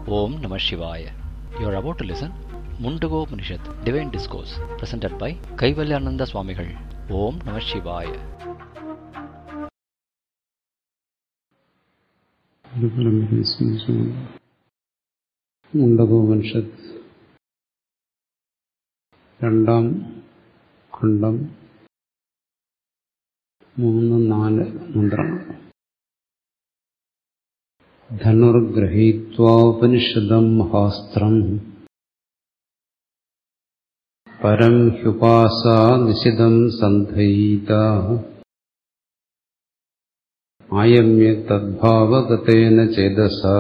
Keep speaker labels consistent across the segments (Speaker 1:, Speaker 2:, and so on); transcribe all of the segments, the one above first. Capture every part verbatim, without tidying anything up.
Speaker 1: Om Namah Shivaya. You are about to listen Mundago Upanishad, Divine Discourse, presented by Kaivalyananda Swamigal. Om Namah Shivaya.
Speaker 2: Mundago Upanishad രണ്ടാം ഖണ്ഡം മൂന്ന് നാല് മന്ത്രങ്ങൾ. ധനുർഗ്രഹീത്വാപനിഷദം മഹാസ്ത്രം പരം ഹ്യുപാസാ നിശിതം സന്ധയീത ആയമ്യ തദ്ഭാവഗതേന ചേതസാ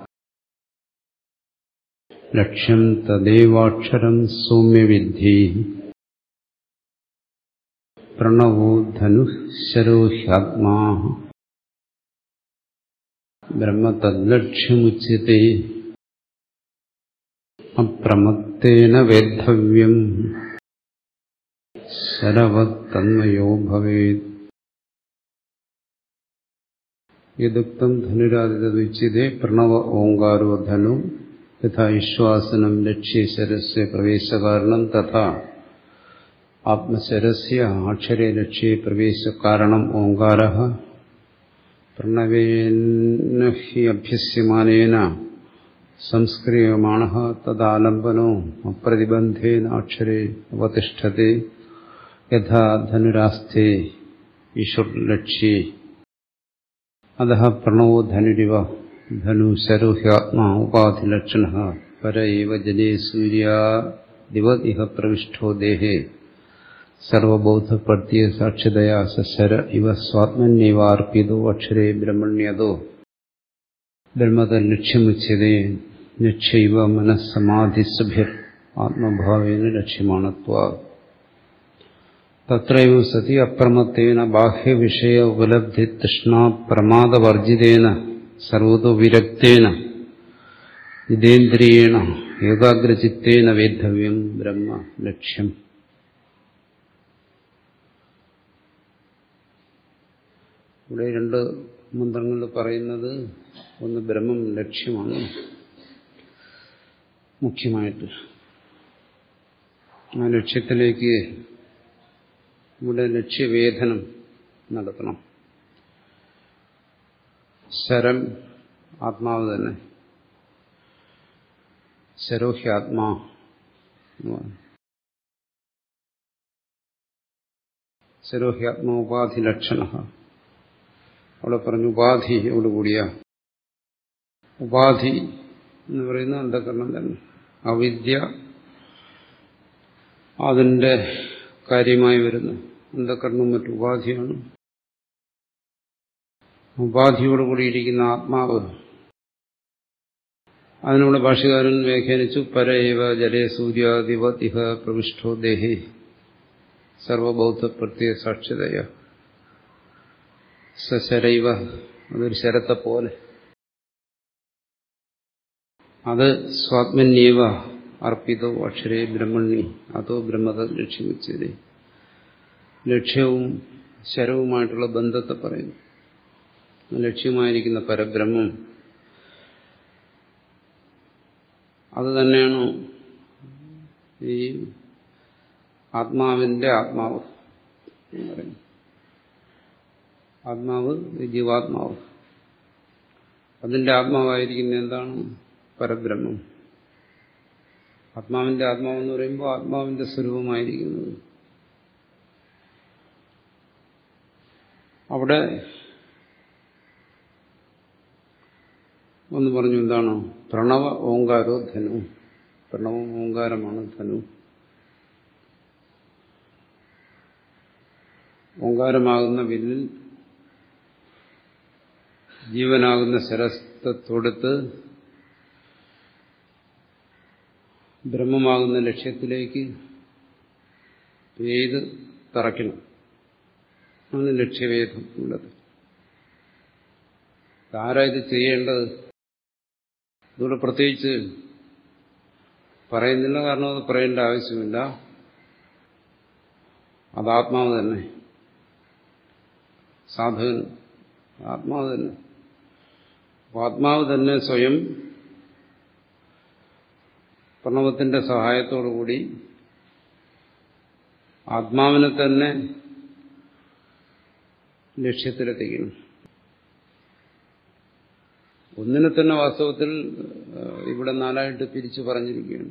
Speaker 2: ലക്ഷ്യം തദേവാക്ഷരം സൗമ്യവിദ്ധി പ്രണവോ ധനുഃ ശരോ ഹ്യാത്മാ ബ്രഹ്മതദ്ലക്ഷ്യമുച്യത്തെ അപ്രമത്തേന വേദ്ധവ്യം ശരവത് തന്മയോ ഭവേത്. യദുക്തം ധനുരാദിതദുച്യത്തെ പ്രണവ ഓങ്കാരോ ധനു യഥാ വിശ്വാസനം ലക്ഷ്യ ശരസ്യ പ്രവേശകാരണം തഥാ ആത്മശരസ്യ അക്ഷരേ ലക്ഷ്യ പ്രവേശകാരണം ഓങ്കാരഃ പ്രണവേന ഹി അഭ്യസ്യമാനേന സംസ്ക്രിയമാണഃ തദാലംബനോ അപ്രതിബന്ധേന അക്ഷരേ അവതിഷ്ഠത്തെ യഥാ ധനുരാസ്ഥേ ഈശ്വരലക്ഷ്യേ. അതഃ പ്രണവോ ധനുരിവ ധനു ശരോ ഹ്യാത്മാ ഉപാധിലക്ഷണഃ പര ഏവ ജലേ സൂര്യാദിവത് ഇഹ പ്രവിഷ്ടോ ദേഹേ സർവബോധപ്രത്യ സാക്ഷ്യതയാ സശര ഇവ സ്വാത്മന്യവാർപ്പിതോ അക്ഷരേ ബ്രഹ്മണ്യതോ ബ്രഹ്മതലക്ഷ്യമുച്യതേ. ലക്ഷ്യൈവ മനസ്സമാധിസഭ്യർ ആത്മഭാവേന ലക്ഷ്യമാണത്വാ. തത്രൈവ സതി അപ്രമത്തേന ബാഹ്യവിഷയ ഉപലബ്ധി തൃഷ്ണാ പ്രമാദവർജിതേന സർവതോ വിരക്തേന ഇതേന്ദ്രിയേണ ഏകാഗ്രചിത്തേന വേദ്ധവ്യം ബ്രഹ്മ ലക്ഷ്യം. ഇവിടെ രണ്ട് മന്ത്രങ്ങൾ പറയുന്നത് ഒന്ന് ബ്രഹ്മം ലക്ഷ്യമാണ് മുഖ്യമായിട്ട്. ആ ലക്ഷ്യത്തിലേക്ക് ഇവിടെ ലക്ഷ്യവേധനം നടത്തണം. ശരം ആത്മാവ് തന്നെ, ശരോഹ്യാത്മാ. ശരോഹ്യാത്മാ ഉപാധി ലക്ഷണ. അവിടെ പറഞ്ഞു ഉപാധിയോട് കൂടിയ. ഉപാധി എന്ന് പറയുന്ന അന്ധകരണം തന്നെ. അവിദ്യ അതിന്റെ കാര്യമായി വരുന്നു. അന്ധകരണവും മറ്റു ഉപാധിയാണ്. ഉപാധിയോട് കൂടിയിരിക്കുന്ന ആത്മാവ്, അതിനോട് ഭാഷ്യകാരൻ വ്യാഖ്യാനിച്ചു പര ഏവ ജലേ സൂര്യാദിവത് ഇഹ പ്രവിഷ്ടോ ദേഹേ സർവബൗദ്ധപ്രത്യ സാക്ഷ്യതയ സശരൈവ. അതൊരു ശരത്തെ പോലെ. അത് സ്വാത്മന്യേവ അർപ്പിതോ അക്ഷരേ ബ്രഹ്മണ്യ അതോ ബ്രഹ്മത ലക്ഷ്യമുച്യതേ. ലക്ഷ്യവും ശരവുമായിട്ടുള്ള ബന്ധത്തെ പറയുന്നു. ലക്ഷ്യമായിരിക്കുന്ന പരബ്രഹ്മം അത് തന്നെയാണ് ഈ ആത്മാവിന്റെ ആത്മാവ് എന്ന് പറയുന്നത്. ആത്മാവ് ജീവാത്മാവ്, അതിന്റെ ആത്മാവായിരിക്കുന്ന എന്താണ്? പരബ്രഹ്മം. ആത്മാവിന്റെ ആത്മാവെന്ന് പറയുമ്പോൾ ആത്മാവിന്റെ സ്വരൂപമായിരിക്കുന്നത്. അവിടെ ഒന്ന് പറഞ്ഞു എന്താണ്? പ്രണവ ഓങ്കാരോ ധനു. പ്രണവം ഓങ്കാരമാണ് ധനു. ഓങ്കാരമാകുന്ന വില്ലിൽ ജീവനാകുന്ന ശരത്തെ തൊടുത്ത് ബ്രഹ്മമാകുന്ന ലക്ഷ്യത്തിലേക്ക് ഏത് തറയ്ക്കണം. ആണ് ലക്ഷ്യവേദം ഉള്ളത്. ആരാ ഇത് ചെയ്യേണ്ടത്? ഇതിവിടെ പ്രത്യേകിച്ച് പറയുന്നില്ല, കാരണം അത് പറയേണ്ട ആവശ്യമില്ല. അത് ആത്മാവ് തന്നെ, സാധകൻ ആത്മാവ് തന്നെ. ആത്മാവ് തന്നെ സ്വയം പ്രണവത്തിന്റെ സഹായത്തോടുകൂടി ആത്മാവിനെ തന്നെ ലക്ഷ്യത്തിലെത്തിക്കണം. ഒന്നിനെ തന്നെ വാസ്തവത്തിൽ ഇവിടെ നാലായിട്ട് പിരിച്ചു പറഞ്ഞിരിക്കുകയാണ്.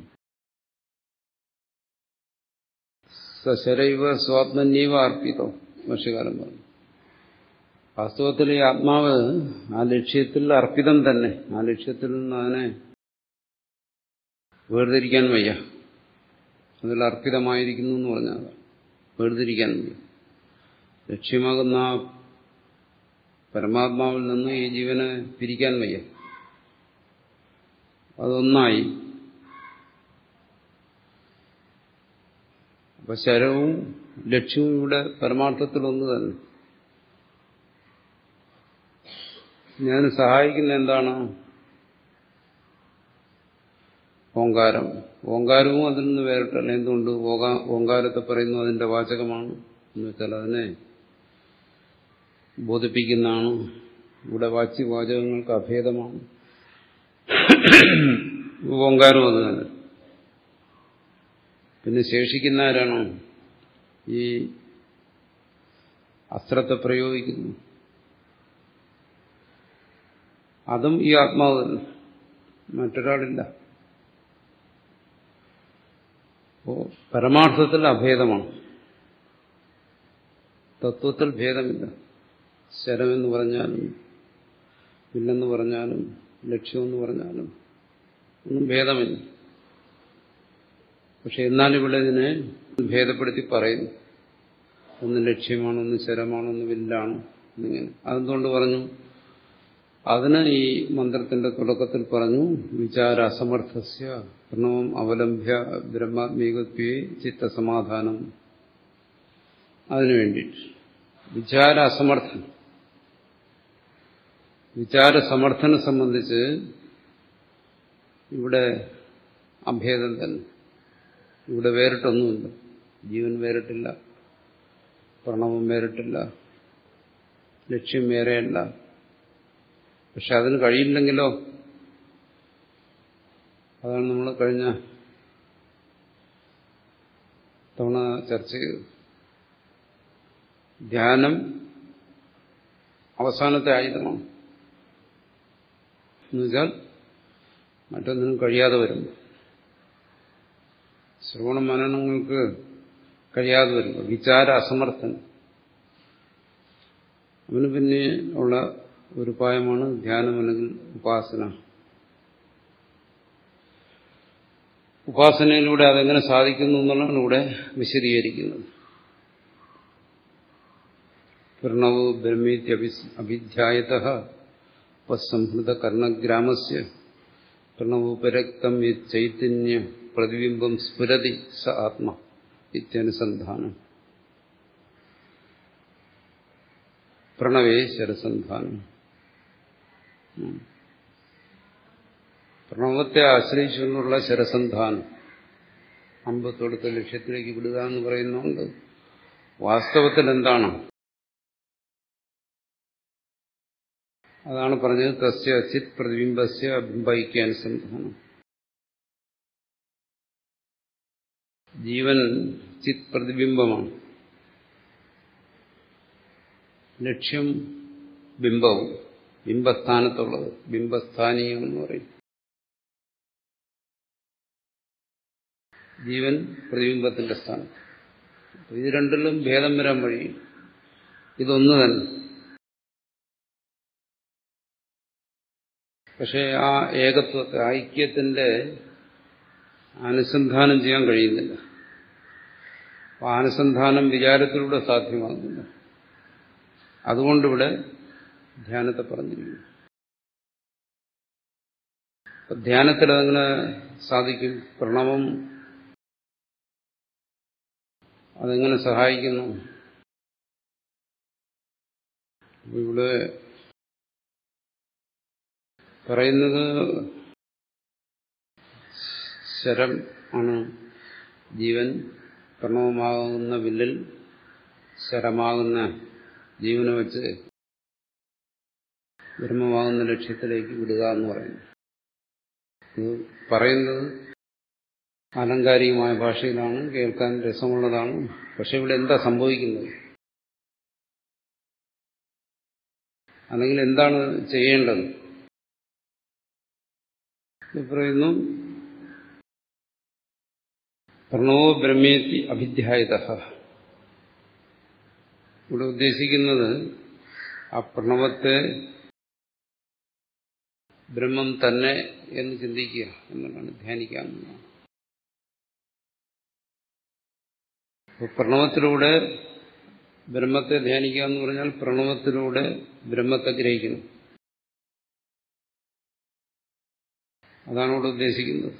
Speaker 2: സശരൈവ സ്വാത്മന്യവ അർപ്പിതോ ഭാഷ്യകാരൻ പറഞ്ഞു. വാസ്തവത്തിൽ ഈ ആത്മാവ് ആ ലക്ഷ്യത്തിൽ അർപ്പിതം തന്നെ. ആ ലക്ഷ്യത്തിൽ നിന്ന് അതിനെ വേർതിരിക്കാൻ വയ്യ. അതിൽ അർപ്പിതമായിരിക്കുന്നു എന്ന് പറഞ്ഞാൽ വേർതിരിക്കാൻ വയ്യ. ലക്ഷ്യമാകുന്ന ആ പരമാത്മാവിൽ നിന്ന് ഈ ജീവനെ പിരിക്കാൻ വയ്യ. അതൊന്നായി. അപ്പൊ ശരവും ലക്ഷ്യവും ഇവിടെ പരമാർത്ഥത്തിൽ ഒന്ന് തന്നെ. ഞാൻ സഹായിക്കുന്ന എന്താണ്? ഓങ്കാരം. ഓങ്കാരവും അതിൽ നിന്ന് വേറിട്ടല്ല. എന്തുകൊണ്ട്? ഓങ്കാരത്തെ പറയുന്നു അതിന്റെ വാചകമാണ് എന്ന് വെച്ചാൽ അതിനെ ബോധിപ്പിക്കുന്നതാണ്. ഇവിടെ വാച്യ വാചകങ്ങൾക്ക് അഭേദമാണ്. ഓങ്കാരം അത് തന്നെ. പിന്നെ ശേഷിക്കുന്ന ആരാണോ ഈ അസ്ത്രത്തെ പ്രയോഗിക്കുന്നു, അതും ഈ ആത്മാവ് തന്നെ, മറ്റൊരാളില്ല. അപ്പോ പരമാർത്ഥത്തിൽ അഭേദമാണ്, തത്വത്തിൽ ഭേദമില്ല. ശരമെന്ന് പറഞ്ഞാലും വില്ലെന്ന് പറഞ്ഞാലും ലക്ഷ്യമെന്ന് പറഞ്ഞാലും ഒന്നും ഭേദമില്ല. പക്ഷെ എന്നാലിവിടെ ഇതിനെ ഭേദപ്പെടുത്തി പറയുന്നു. ഒന്ന് ലക്ഷ്യമാണ്, ഒന്ന് ശരമാണ്, ഒന്ന് വില്ലാണ് എന്നിങ്ങനെ. അതെന്തുകൊണ്ട് പറഞ്ഞു? അതിന് ഈ മന്ത്രത്തിന്റെ തുടക്കത്തിൽ പറഞ്ഞു വിചാര അസമർത്ഥസ്യ പ്രണവം അവലംബ്യ ബ്രഹ്മാത്മീകത്വേ ചിത്തസമാധാനം. അതിനു വേണ്ടിയിട്ട് വിചാര അസമർത്ഥൻ, വിചാരസമർത്ഥനെ സംബന്ധിച്ച് ഇവിടെ അഭേദം തന്നെ. ഇവിടെ വേറിട്ടൊന്നുമില്ല. ജീവൻ വേറിട്ടില്ല, പ്രണവം വേറിട്ടില്ല, ലക്ഷ്യം വേറെയല്ല. പക്ഷെ അതിന് കഴിയില്ലെങ്കിലോ? അതാണ് നമ്മൾ കഴിഞ്ഞ തവണ ചർച്ച ചെയ്തത്. ധ്യാനം അവസാനത്തെ ആയുധമാണ്. എന്നുവെച്ചാൽ മറ്റൊന്നിനും കഴിയാതെ വരുമ്പോൾ, ശ്രവണ മനനങ്ങൾക്ക് കഴിയാതെ വരുമ്പോൾ വിചാര അസമർത്ഥൻ, അവന് പിന്നെ ഉള്ള ഒരു ഉപായമാണ് ധ്യാനം അല്ലെങ്കിൽ ഉപാസന. ഉപാസനയിലൂടെ അതെങ്ങനെ സാധിക്കുന്നു എന്നുള്ളതാണ് ഇവിടെ വിശദീകരിക്കുന്നത്. പ്രണവോ ബ്രഹ്മീത്യ അഭിധ്യായതഃ ഉപസംഹൃത കർണഗ്രാമസ്യ പ്രണവോപരക്തം ചൈതന്യ പ്രതിബിംബം സ്ഫുരതി സ ആത്മ ഇത്യനുസന്ധാനം. പ്രണവേ ശരസന്ധാനം. പ്രണവത്തെ ആശ്രയിച്ചുകൊണ്ടുള്ള ശരസന്ധാനം, അമ്പത്തൊടുത്ത ലക്ഷ്യത്തിലേക്ക് വിടുക എന്ന് പറയുന്നുണ്ട്. വാസ്തവത്തിൽ എന്താണ്? അതാണ് പറഞ്ഞത് തസ്യ ചിത് പ്രതിബിംബസ്യ ബിംബൈക്യാനുസന്ധാനം. ജീവൻ ചിത് പ്രതിബിംബമാണ്, ലക്ഷ്യം ബിംബവും, ബിംബസ്ഥാനത്തുള്ളത്, ബിംബസ്ഥാനീയം എന്ന് പറയും. ജീവൻ പ്രതിബിംബത്തിന്റെ സ്ഥാനത്ത്. ഇത് രണ്ടിലും ഭേദം വരാൻ വഴി ഇതൊന്നു തന്നെ. പക്ഷെ ആ ഏകത്വത്തെ, ഐക്യത്തിന്റെ അനുസന്ധാനം ചെയ്യാൻ കഴിയുന്നില്ല. ആ അനുസന്ധാനം വിചാരത്തിലൂടെ സാധ്യമാകുന്നില്ല. അതുകൊണ്ടിവിടെ ധ്യാനത്തെ പറഞ്ഞിരിക്കുന്നു. ധ്യാനത്തിൽ അതെങ്ങനെ സാധിക്കും? പ്രണവം അതെങ്ങനെ സഹായിക്കുന്നു? ഇവിടെ പറയുന്നത് ശരം ആണ് ജീവൻ, പ്രണവമാകുന്ന വില്ലിൽ ശരമാകുന്ന ജീവനെ വെച്ച് ബ്രഹ്മമാകുന്ന ലക്ഷ്യത്തിലേക്ക് വിടുക എന്ന് പറയുന്നു. ഇത് പറയുന്നത് ആലങ്കാരികമായ ഭാഷയിലാണ്, കേൾക്കാൻ രസമുള്ളതാണ്. പക്ഷെ ഇവിടെ എന്താ സംഭവിക്കുന്നത്, അല്ലെങ്കിൽ എന്താണ് ചെയ്യേണ്ടത്? പറയുന്നു, പ്രണവോ ബ്രഹ്മേതി അഭിധ്യായതഃ. ഇവിടെ ഉദ്ദേശിക്കുന്നത് ആ പ്രണവത്തെ ബ്രഹ്മം തന്നെ എന്ന് ചിന്തിക്കുക എന്നുള്ളതാണ്, ധ്യാനിക്കാമെന്നാണ്. പ്രണവത്തിലൂടെ ബ്രഹ്മത്തെ ധ്യാനിക്കുക എന്ന് പറഞ്ഞാൽ പ്രണവത്തിലൂടെ ബ്രഹ്മത്തെ ഗ്രഹിക്കണം. അതാണ് ഇവിടെ ഉദ്ദേശിക്കുന്നത്.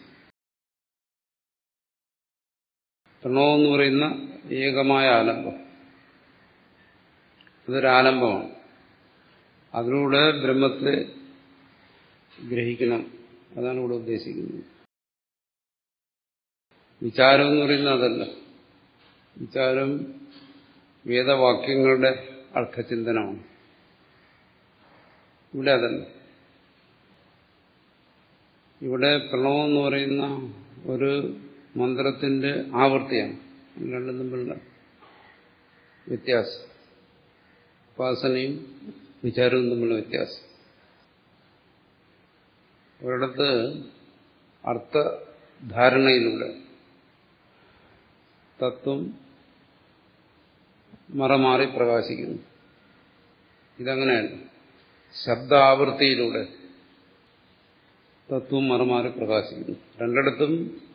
Speaker 2: പ്രണവം എന്ന് പറയുന്ന ഏകമായ ആലംബം, അതൊരാലംബമാണ്. അതിലൂടെ ബ്രഹ്മത്തെ ഗ്രഹിക്കണം, അതാണ് ഇവിടെ ഉദ്ദേശിക്കുന്നത്. വിചാരം എന്ന് പറയുന്നത് അതല്ല. വിചാരം വേദവാക്യങ്ങളുടെ അർത്ഥചിന്തനമാണ്. ഇവിടെ അതല്ല. ഇവിടെ പ്രണവം എന്ന് പറയുന്ന ഒരു മന്ത്രത്തിന്റെ ആവൃത്തിയാണ്. രണ്ടും തമ്മിലുള്ള വ്യത്യാസം, ഉപാസനയും വിചാരവും തമ്മിലുള്ള വ്യത്യാസം. ഒരിടത്ത് അർത്ഥധാരണയിലൂടെ തത്വം മറമാറി പ്രകാശിക്കുന്നു. ഇതങ്ങനെയല്ല. ശബ്ദാവൃത്തിയിലൂടെ തത്വം മറമാറി പ്രകാശിക്കുന്നു. രണ്ടിടത്തും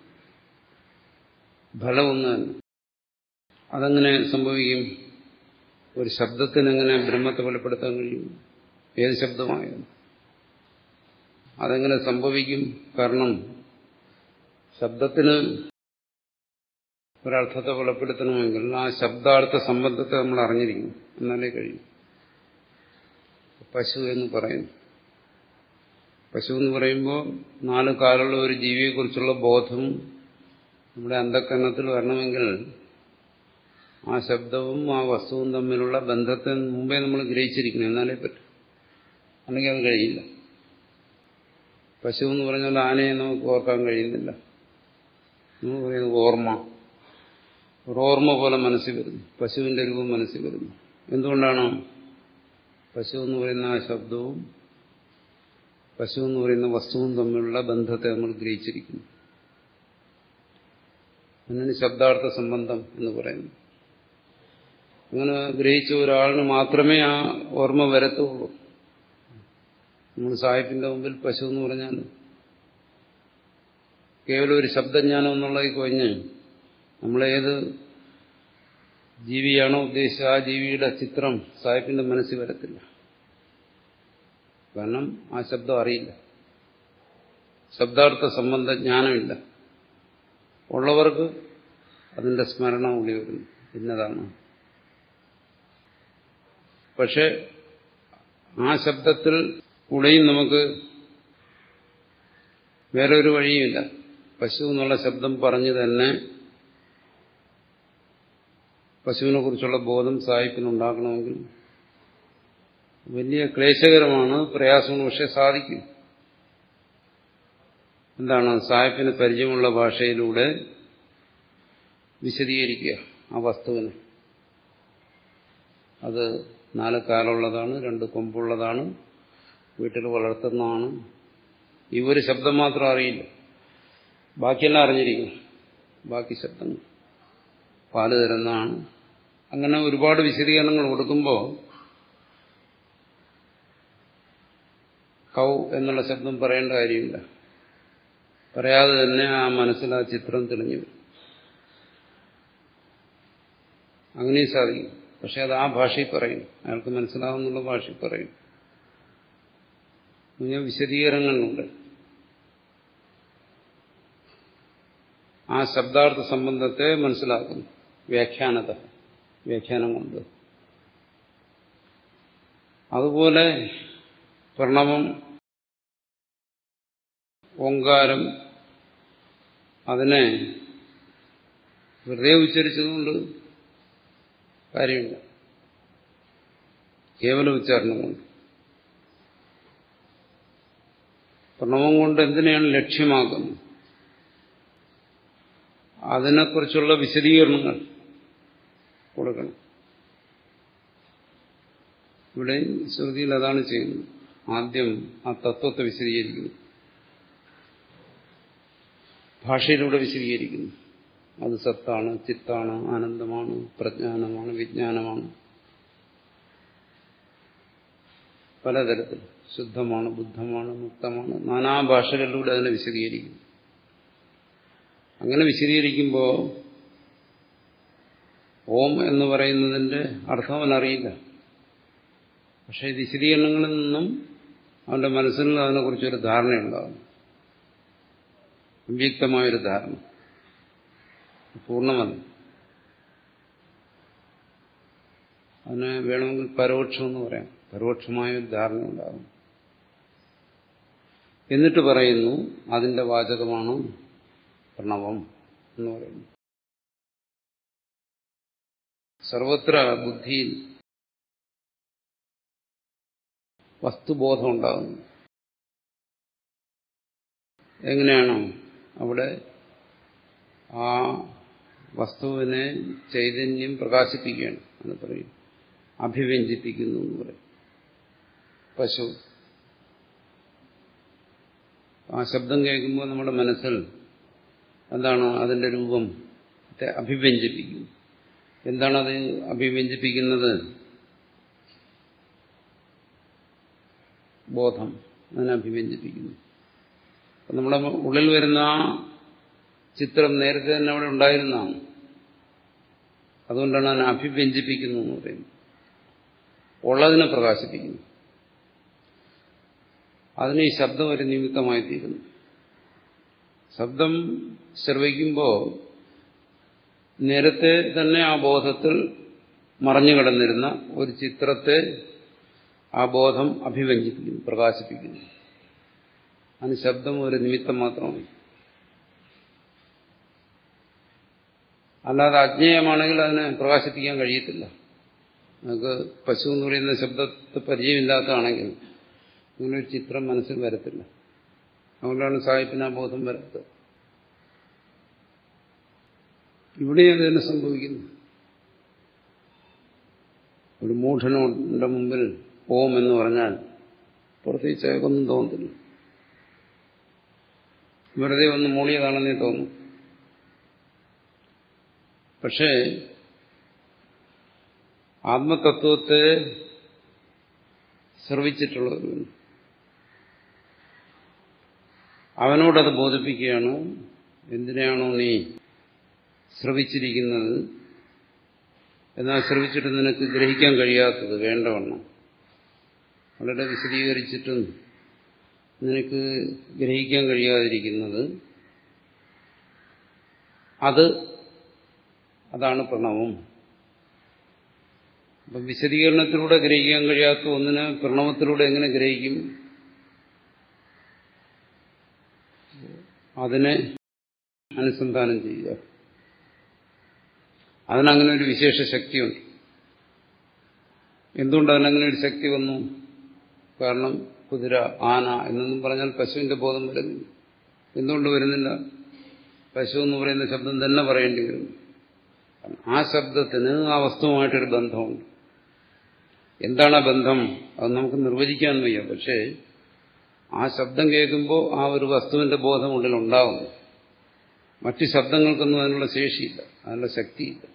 Speaker 2: ഫലം ഒന്ന് തന്നെ. അതെങ്ങനെ സംഭവിക്കും? ഒരു ശബ്ദത്തിനെങ്ങനെ ബ്രഹ്മത്തെ വെളിപ്പെടുത്താൻ കഴിയും? ഏത് ശബ്ദമായാലും അതെങ്ങനെ സംഭവിക്കും? കാരണം ശബ്ദത്തിന് ഒരർത്ഥത്തെ വെളിപ്പെടുത്തണമെങ്കിൽ ആ ശബ്ദാർത്ഥ സംബന്ധത്തെ നമ്മൾ അറിഞ്ഞിരിക്കും, എന്നാലേ കഴിയും. പശു എന്ന് പറയുന്നു. പശു എന്ന് പറയുമ്പോൾ നാല് കാലുള്ള ഒരു ജീവിയെക്കുറിച്ചുള്ള ബോധം നമ്മുടെ അന്ധക്കരണത്തിൽ വരണമെങ്കിൽ ആ ശബ്ദവും ആ വസ്തുവും തമ്മിലുള്ള ബന്ധത്തെ മുമ്പേ നമ്മൾ ഗ്രഹിച്ചിരിക്കണം, എന്നാലേ പറ്റും. അല്ലെങ്കിൽ അത് കഴിയില്ല. പശു എന്ന് പറഞ്ഞാൽ ആനയെ നമുക്ക് ഓർക്കാൻ കഴിയുന്നില്ല. നമ്മൾ പറയുന്നത് ഓർമ്മ, ഒരോർമ്മ പോലെ മനസ്സിൽ വരുന്നു. പശുവിന്റെ രൂപം മനസ്സിൽ വരുന്നു. എന്തുകൊണ്ടാണ്? പശു എന്ന് പറയുന്ന ആ ശബ്ദവും പശു എന്ന് പറയുന്ന വസ്തുവും തമ്മിലുള്ള ബന്ധത്തെ നമ്മൾ ഗ്രഹിച്ചിരിക്കുന്നു. അതിനാണ് ശബ്ദാർത്ഥ സംബന്ധം എന്ന് പറയുന്നത്. അങ്ങനെ ഗ്രഹിച്ച ഒരാളിന് മാത്രമേ ആ ഓർമ്മ വരത്തുള്ളൂ. നമ്മൾ സാഹിബിന്റെ മുമ്പിൽ പശു എന്ന് പറഞ്ഞാൽ കേവലം ഒരു ശബ്ദജ്ഞാനം എന്നുള്ളത് കഴിഞ്ഞ് നമ്മളേത് ജീവിയാണോ ഉദ്ദേശിച്ചത് ആ ജീവിയുടെ ചിത്രം സാഹിബിന്റെ മനസ്സിൽ വരത്തില്ല. കാരണം ആ ശബ്ദം അറിയില്ല, ശബ്ദാർത്ഥ സംബന്ധ ജ്ഞാനമില്ല. ഉള്ളവർക്ക് അതിന്റെ സ്മരണ ഉള്ളി വരുന്നു, ഇന്നതാണ്. പക്ഷെ ആ ശബ്ദത്തിൽ കൂടെയും നമുക്ക് വേറൊരു വഴിയുമില്ല. പശു എന്നുള്ള ശബ്ദം പറഞ്ഞു തന്നെ പശുവിനെ കുറിച്ചുള്ള ബോധം സാഹിബിനുണ്ടാക്കണമെങ്കിൽ വലിയ ക്ലേശകരമാണ്, പ്രയാസമാണ്. പക്ഷെ സാധിക്കും. എന്താണ്? സാഹിബിന് പരിചയമുള്ള ഭാഷയിലൂടെ വിശദീകരിക്കുക ആ വസ്തുവിനെ. അത് നാല് കാലുള്ളതാണ്, രണ്ട് കൊമ്പുള്ളതാണ്, വീട്ടിൽ വളർത്തുന്നതാണ്. ഈ ഒരു ശബ്ദം മാത്രം അറിയില്ല, ബാക്കിയെല്ലാം അറിഞ്ഞിരിക്കും. ബാക്കി ശബ്ദങ്ങൾ പാല് തരുന്നതാണ്. അങ്ങനെ ഒരുപാട് വിശദീകരണങ്ങൾ കൊടുക്കുമ്പോൾ കൗ എന്നുള്ള ശബ്ദം പറയേണ്ട കാര്യമില്ല. പറയാതെ തന്നെ ആ മനസ്സിൽ ആ ചിത്രം തെളിഞ്ഞു വരും. അങ്ങനെയും സാധിക്കും. പക്ഷെ അത് ആ ഭാഷയിൽ പറയും, അയാൾക്ക് മനസ്സിലാവുന്നുള്ള ഭാഷയിൽ പറയും. ഇങ്ങനെ വിശദീകരണങ്ങളുണ്ട്. ആ ശബ്ദാർത്ഥ സംബന്ധത്തെ മനസ്സിലാക്കുന്നു വ്യാഖ്യാനത, വ്യാഖ്യാനം കൊണ്ട്. അതുപോലെ പ്രണവം, ഓങ്കാരം, അതിനെ വെറുതെ ഉച്ചരിച്ചതുകൊണ്ട് കാര്യമില്ല, കേവല ഉച്ചാരണം കൊണ്ട്. പ്രണവം കൊണ്ട് എന്തിനെയാണ് ലക്ഷ്യമാക്കുന്നത്? അതിനെക്കുറിച്ചുള്ള വിശദീകരണങ്ങൾ കൊടുക്കണം. ഇവിടെ ശ്രുതിയിൽ അതാണ് ചെയ്യുന്നത്. ആദ്യം ആ തത്വത്തെ വിശദീകരിക്കുന്നു, ഭാഷയിലൂടെ വിശദീകരിക്കുന്നു. അത് സത്താണ്, ചിത്താണ്, ആനന്ദമാണ്, പ്രജ്ഞാനമാണ്, വിജ്ഞാനമാണ്, പലതരത്തിൽ ശുദ്ധമാണ്, ബുദ്ധമാണ്, മുക്തമാണ്, നാനാ ഭാഷകളിലൂടെ അതിനെ വിശദീകരിക്കുന്നു. അങ്ങനെ വിശദീകരിക്കുമ്പോൾ ഓം എന്ന് പറയുന്നതിന്റെ അർത്ഥം അവനറിയില്ല. പക്ഷെ ഈ വിശദീകരണങ്ങളിൽ നിന്നും അവന്റെ മനസ്സിൽ അതിനെക്കുറിച്ചൊരു ധാരണയുണ്ടാകും, അവ്യക്തമായൊരു ധാരണ, പൂർണ്ണമല്ല. അതിനെ വേണമെങ്കിൽ പരോക്ഷം എന്ന് പറയാം. പരോക്ഷമായൊരു ധാരണ ഉണ്ടാകും. എന്നിട്ട് പറയുന്നു അതിന്റെ വാചകമാണ് പ്രണവം എന്ന് പറയുന്നു. സർവത്ര ബുദ്ധിയിൽ വസ്തുബോധം ഉണ്ടാകുന്നു. എങ്ങനെയാണോ അവിടെ ആ വസ്തുവിനെ ചൈതന്യം പ്രകാശിപ്പിക്കുകയാണ് എന്ന് പറയും, അഭിവ്യഞ്ജിപ്പിക്കുന്നു എന്ന് പറയും. പശു ആ ശബ്ദം കേൾക്കുമ്പോൾ നമ്മുടെ മനസ്സിൽ എന്താണ് അതിന്റെ രൂപം അഭിവ്യഞ്ജിപ്പിക്കുന്നു. എന്താണത് അഭിവ്യഞ്ജിപ്പിക്കുന്നത്? ബോധം അതിനെ അഭിവ്യഞ്ജിപ്പിക്കുന്നു. നമ്മുടെ ഉള്ളിൽ വരുന്ന ആ ചിത്രം നേരത്തെ തന്നെ അവിടെ ഉണ്ടായിരുന്നതാണ്. അതുകൊണ്ടാണ് അതിനെ അഭിവ്യഞ്ജിപ്പിക്കുന്നു എന്ന് പറയുന്നത്. ഉള്ളതിനെ പ്രകാശിപ്പിക്കുന്നു. അതിന് ഈ ശബ്ദം ഒരു നിമിത്തമായി തീരുന്നു. ശബ്ദം ശ്രവിക്കുമ്പോൾ നേരത്തെ തന്നെ ആ ബോധത്തിൽ മറഞ്ഞു കിടന്നിരുന്ന ഒരു ചിത്രത്തെ ആ ബോധം അഭിവ്യഞ്ജിപ്പിക്കുന്നു, പ്രകാശിപ്പിക്കുന്നു. അതിന് ശബ്ദം ഒരു നിമിത്തം മാത്രമാണ്. അല്ലാതെ അജ്ഞേയമാണെങ്കിൽ അതിനെ പ്രകാശിപ്പിക്കാൻ കഴിയത്തില്ല. നമുക്ക് പശു എന്ന് പറയുന്ന ശബ്ദത്തെ പരിചയമില്ലാത്തതാണെങ്കിൽ ഇങ്ങനൊരു ചിത്രം മനസ്സിൽ വരത്തില്ല. അതുകൊണ്ടാണ് സാഹിബിന് ആ ബോധം വരാത്തത്. ഇവിടെ അതിന് സംഭവിക്കുന്നു. ഒരു മൂഢനുടെ മുമ്പിൽ ഓം എന്ന് പറഞ്ഞാൽ പ്രത്യേകിച്ച് അയാൾക്കൊന്നും തോന്നത്തില്ല. വെറുതെ ഒന്ന് മൂളിയതാണെന്നേ തോന്നും. പക്ഷേ ആത്മതത്വത്തെ ശ്രവിച്ചിട്ടുള്ളവരും അവനോടത് ബോധിപ്പിക്കുകയാണ്. എന്തിനാണോ നീ ശ്രവിച്ചിരിക്കുന്നത്, എന്നാൽ ശ്രവിച്ചിട്ട് നിനക്ക് ഗ്രഹിക്കാൻ കഴിയാത്തത് വേണ്ടവണ്ണം വളരെ വിശദീകരിച്ചിട്ടും നിനക്ക് ഗ്രഹിക്കാൻ കഴിയാതിരിക്കുന്നത്, അത് അതാണ് പ്രണവം. അപ്പം വിശദീകരണത്തിലൂടെ ഗ്രഹിക്കാൻ കഴിയാത്ത ഒന്നിനെ പ്രണവത്തിലൂടെ എങ്ങനെ ഗ്രഹിക്കും? അതിനെ അനുസന്ധാനം ചെയ്യുക. അതിനങ്ങനെ ഒരു വിശേഷ ശക്തിയുണ്ട്. എന്തുകൊണ്ട് അതിനങ്ങനെ ഒരു ശക്തി വന്നു? കാരണം കുതിര, ആന എന്നൊന്നും പറഞ്ഞാൽ പശുവിന്റെ ബോധം വരുന്നില്ല. എന്തുകൊണ്ട് വരുന്നില്ല? പശു എന്ന് പറയുന്ന ശബ്ദം തന്നെ പറയേണ്ടി വരുന്നു. ആ ശബ്ദത്തിന് ആ വസ്തുവുമായിട്ടൊരു ബന്ധമുണ്ട്. എന്താണ് ആ ബന്ധം? അത് നമുക്ക് നിർവചിക്കാൻ വയ്യ. പക്ഷേ ആ ശബ്ദം കേൾക്കുമ്പോൾ ആ ഒരു വസ്തുവിന്റെ ബോധം ഉള്ളിൽ ഉണ്ടാകുന്നു. മറ്റു ശബ്ദങ്ങൾക്കൊന്നും അതിനുള്ള ശേഷിയില്ല, അതിനുള്ള ശക്തിയില്ല.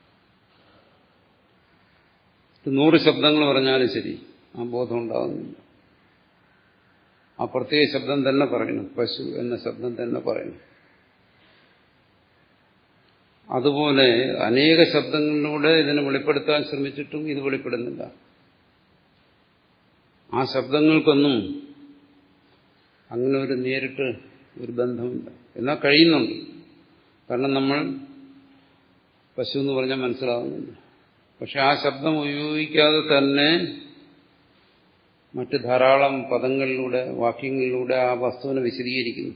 Speaker 2: നൂറ് ശബ്ദങ്ങൾ പറഞ്ഞാലും ശരി, ആ ബോധം ഉണ്ടാകുന്നില്ല. ആ പ്രത്യേക ശബ്ദം തന്നെ പറയണം, പശു എന്ന ശബ്ദം തന്നെ പറയണം. അതുപോലെ അനേക ശബ്ദങ്ങളിലൂടെ ഇതിനെ വെളിപ്പെടുത്താൻ ശ്രമിച്ചിട്ടും ഇത് വെളിപ്പെടുന്നില്ല. ആ ശബ്ദങ്ങൾക്കൊന്നും അങ്ങനെ ഒരു നേരിട്ട് ഒരു ബന്ധമില്ല. എന്നാൽ കഴിയുന്നുണ്ട്. കാരണം നമ്മൾ പശു എന്ന് പറഞ്ഞാൽ മനസ്സിലാകുന്നില്ല. പക്ഷെ ആ ശബ്ദം ഉപയോഗിക്കാതെ തന്നെ മറ്റ് ധാരാളം പദങ്ങളിലൂടെ, വാക്യങ്ങളിലൂടെ ആ വസ്തുവിനെ വിശദീകരിക്കുന്നു,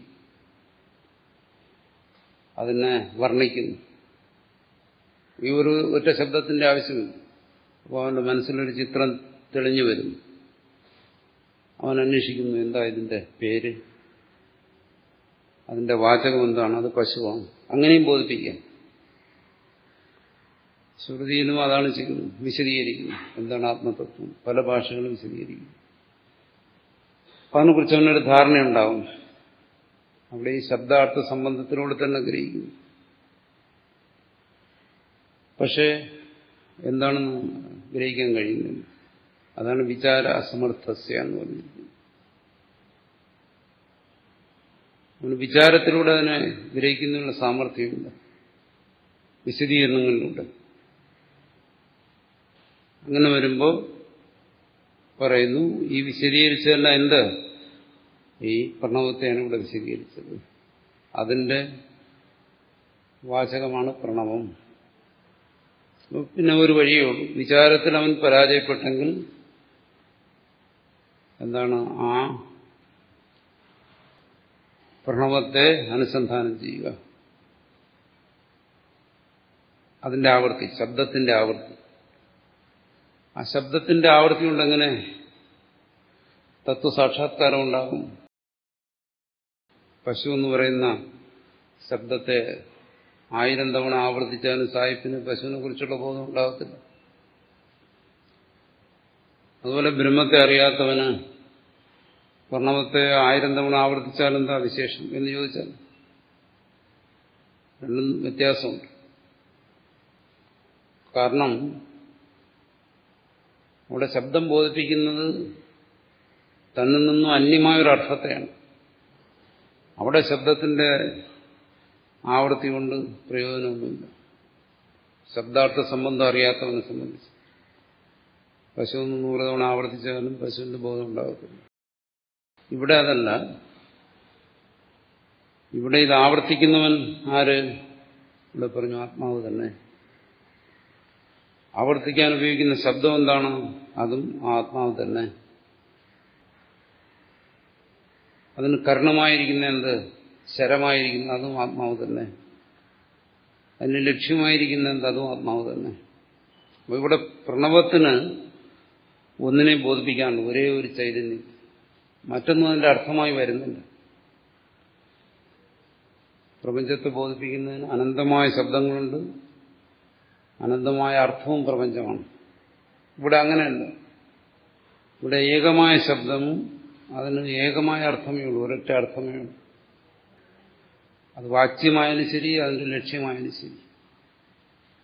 Speaker 2: അതിനെ വർണ്ണിക്കുന്നു. ഈ ഒരു ഒറ്റ ശബ്ദത്തിന്റെ ആവശ്യമില്ല. അപ്പോൾ അവന്റെ മനസ്സിലൊരു ചിത്രം തെളിഞ്ഞു വരുന്നു. അവൻ അന്വേഷിക്കുന്നു, എന്താ ഇതിന്റെ പേര്? അതിന്റെ വാചകം എന്താണ്, അത് പശുവാണ്. അങ്ങനെയും ബോധിപ്പിക്കാം. ശ്രുതിയിലും അതാണ് ചെയ്യുന്നത്, വിശദീകരിക്കുന്നു എന്താണ് ആത്മതത്വം. പല ഭാഷകളും വിശദീകരിക്കുന്നു. അതിനെക്കുറിച്ച് അവനൊരു ധാരണയുണ്ടാവും. അവിടെ ഈ ശബ്ദാർത്ഥ സംബന്ധത്തിലൂടെ തന്നെ ഗ്രഹിക്കുന്നു. പക്ഷേ എന്താണെന്ന് ഗ്രഹിക്കാൻ കഴിയുന്നില്ല. അതാണ് വിചാര അസമർത്ഥസ്യ എന്ന് പറഞ്ഞിരിക്കുന്നത്. വിചാരത്തിലൂടെ അതിനെ ഗ്രഹിക്കുന്നതിനുള്ള സാമർഥ്യമില്ല, വിശദീകരണങ്ങളിലൂടെ. അങ്ങനെ വരുമ്പോൾ പറയുന്നു, ഈ വിശദീകരിച്ചതല്ല എന്ത്, ഈ പ്രണവത്തെയാണ് ഇവിടെ വിശദീകരിച്ചത്. അതിന്റെ വാചകമാണ് പ്രണവം. പിന്നെ ഒരു വഴിയേ ഉള്ളൂ. വിചാരത്തിൽ അവൻ പരാജയപ്പെട്ടെങ്കിൽ എന്താണ്, ആ പ്രണവത്തെ അനുസന്ധാനം ചെയ്യുക. അതിന്റെ ആവൃത്തി, ശബ്ദത്തിന്റെ ആവൃത്തി. ആ ശബ്ദത്തിന്റെ ആവൃത്തി കൊണ്ടെങ്ങനെ തത്വസാക്ഷാത്കാരം ഉണ്ടാകും? പശു എന്ന് പറയുന്ന ശബ്ദത്തെ ആയിരം തവണ ആവർത്തിച്ചാലും സായിപ്പിന് പശുവിനെ കുറിച്ചുള്ള ബോധം ഉണ്ടാകത്തില്ല. അതുപോലെ ബ്രഹ്മത്തെ അറിയാത്തവന് പ്രണവത്തെ ആയിരം തവണ ആവർത്തിച്ചാൽ എന്താ വിശേഷം എന്ന് ചോദിച്ചാൽ രണ്ടും വ്യത്യാസമുണ്ട്. കാരണം അവിടെ ശബ്ദം ബോധിപ്പിക്കുന്നത് തന്നിൽ നിന്നും അന്യമായൊരർത്ഥത്തെയാണ്. അവിടെ ശബ്ദത്തിന്റെ ആവൃത്തി കൊണ്ട് പ്രയോജനമൊന്നുമില്ല. ശബ്ദാർത്ഥ സംബന്ധം അറിയാത്തവനെ സംബന്ധിച്ച് പശുവിന് നൂറ് തവണ ആവർത്തിച്ചാലും പശുവിന്റെ ബോധം ഉണ്ടാകത്തില്ല. ഇവിടെ അതല്ല. ഇവിടെ ഇത് ആവർത്തിക്കുന്നവൻ ആര്? ഇവിടെ പറഞ്ഞു ആത്മാവ് തന്നെ. ആവർത്തിക്കാൻ ഉപയോഗിക്കുന്ന ശബ്ദം എന്താണ്? അതും ആത്മാവ് തന്നെ. അതിന് കർണമായിരിക്കുന്ന എന്ത്? ശരമായിരിക്കുന്ന അതും ആത്മാവ് തന്നെ. അതിന് ലക്ഷ്യമായിരിക്കുന്ന എന്ത്? അതും ആത്മാവ് തന്നെ. അപ്പോൾ ഇവിടെ പ്രണവത്തിന് ഒന്നിനെ ബോധിപ്പിക്കാനുണ്ട്, ഒരേ ഒരു ചൈതന്യം. മറ്റൊന്നും അതിന്റെ അർത്ഥമായി വരുന്നില്ല. പ്രപഞ്ചത്തെ ബോധിപ്പിക്കുന്നതിന് അനന്തമായ ശബ്ദങ്ങളുണ്ട്, അനന്തമായ അർത്ഥവും പ്രപഞ്ചമാണ്. ഇവിടെ അങ്ങനെയല്ല. ഇവിടെ ഏകമായ ശബ്ദവും അതിന് ഏകമായ അർത്ഥമേ ഉള്ളൂ, ഒരൊറ്റ അർത്ഥമേ ഉള്ളൂ. അത് വാച്യമായാലും ശരി, അതിന്റെ ലക്ഷ്യമായാലും ശരി.